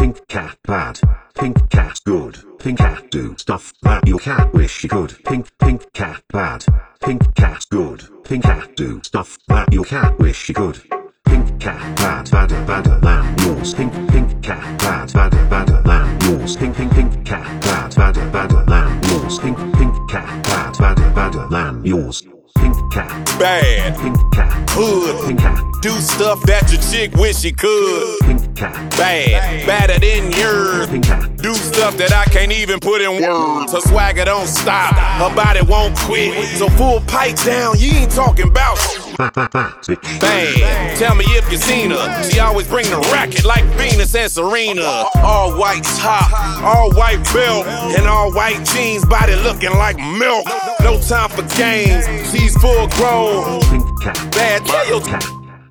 Pink cat bad. Pink cat good. Pink cat do stuff that your cat wish she could. Pink cat bad. Pink cat good. Pink cat do stuff that your cat wish she could. Pink cat bad, badder than yours. Pink cat bad, badder than yours. Pink cat bad, badder than yours. Pink cat bad, badder than yours. Pink cat bad, pink cat hood, pink cat do stuff that your chick wish she could. Pink cat Bad, badder than yours. pink cat Do stuff that I can't even put in words. Her swagger don't stop, her body won't quit. So full pipe down, you ain't talking about bitch. bad. Tell me if you seen her. She always bring the racket like Venus and Serena. All white top, all white belt, and all white jeans. Body looking like milk. No time for games. She's full grown. Pink cat Bad. Tell your cat.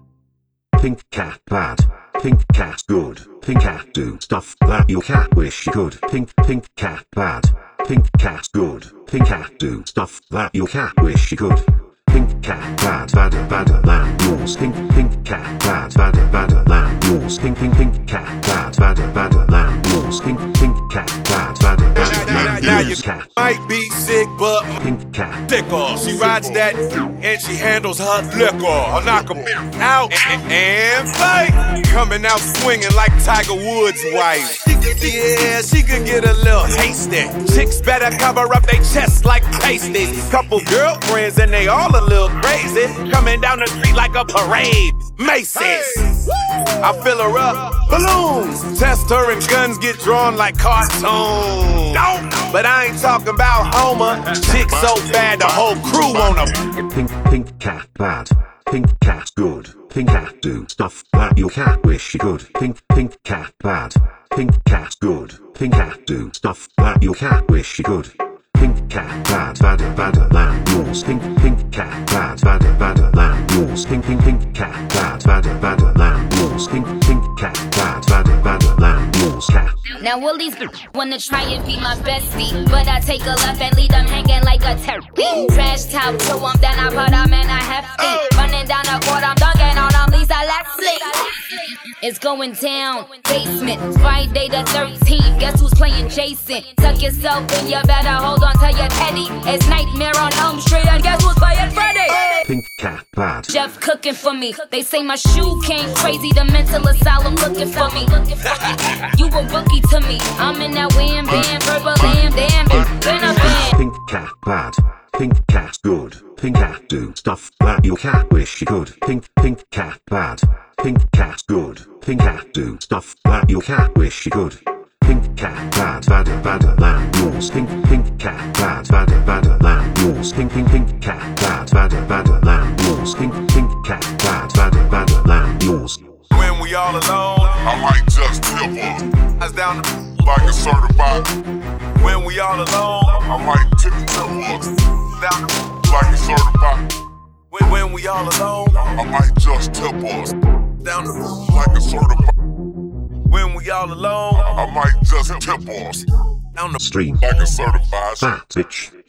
Pink cat bad. Pink cat good. Pink cat do stuff that your cat wish she could. Pink cat bad. Pink cat good. Pink cat do stuff that your cat wish she could. Pink cat bad, badder than yours. Pink cat bad, badder than yours. Pink cat bad, badder than yours. Pink cat bad, badder Now than you yours. Cat might be sick, but pink cat liquor. She rides that and she handles her liquor. I'll knock her out and play. Coming out swinging like Tiger Woods' wife. Yeah, she could get a little hasty. Chicks better cover up their chests like pasties. Couple girlfriends and they all a little crazy. Coming down the street like a parade. Macy's. I fill her up, balloons. Test her and guns get drawn like cartoons. But I ain't talking about Homer. Chick so bad the whole crew on her. Pink cat bad. Pink cat good. Pink cat do stuff that your cat wish she could. Pink cat bad. Pink cat good. Pink cat do stuff that your cat wish she could. Pink cat bad, badder than yours. Pink cat bad, badder than yours. Pink cat bad, badder than yours. Pink cat bad, badder than yours. Cat. Now all these wanna try and be my bestie, but I take a left and leave them hanging like a turkey. Trash talk to them, then I put them in a hefty. Running down the court, I'm dunking on them, Lisa Leslie. It's going down, basement, Friday the 13th. Guess who's playing Jason? Tuck yourself in, you better hold on to your teddy. It's Nightmare on Elm Street, and guess who's playing Freddy? Pink cat bad. Chef cooking for me. They say my shoe came crazy. The mental asylum looking for me. You a rookie to me. I'm in that wham bam, purple lamb, damn it. Been a band. Pink cat bad. Pink cat good. Pink cat do stuff that your cat wish she could. Pink cat bad. Pink cat good. Pink cat do stuff that your cat wish she could. Pink cat bad, badder than yours. Pink cat bad, badder than yours. Pink cat bad, badder than yours. Pink cat bad, badder than yours. When we all alone, I might just tip her. Eyes down like a certified. When we all alone, I might tip her. Down like a certified. When we all alone, I might just tip us. Down like a certified. When we all alone, I might just tip us. Down the Stream like a certified. that bitch.